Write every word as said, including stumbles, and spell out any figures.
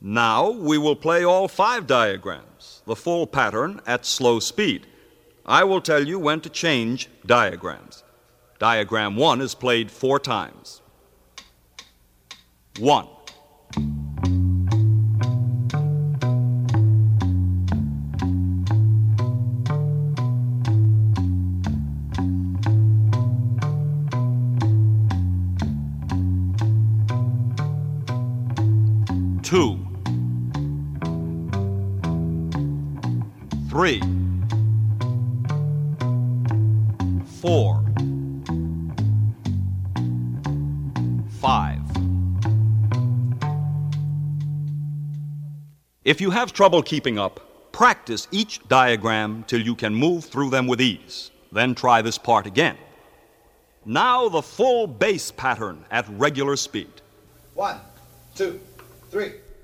Now we will play all five diagrams, the full pattern at slow speed. I will tell you when to change diagrams. Diagram one is played four times. One. Two. Three. Four. Five. If you have trouble keeping up, practice each diagram till you can move through them with ease. Then try this part again. Now the full bass pattern at regular speed. One, two, three.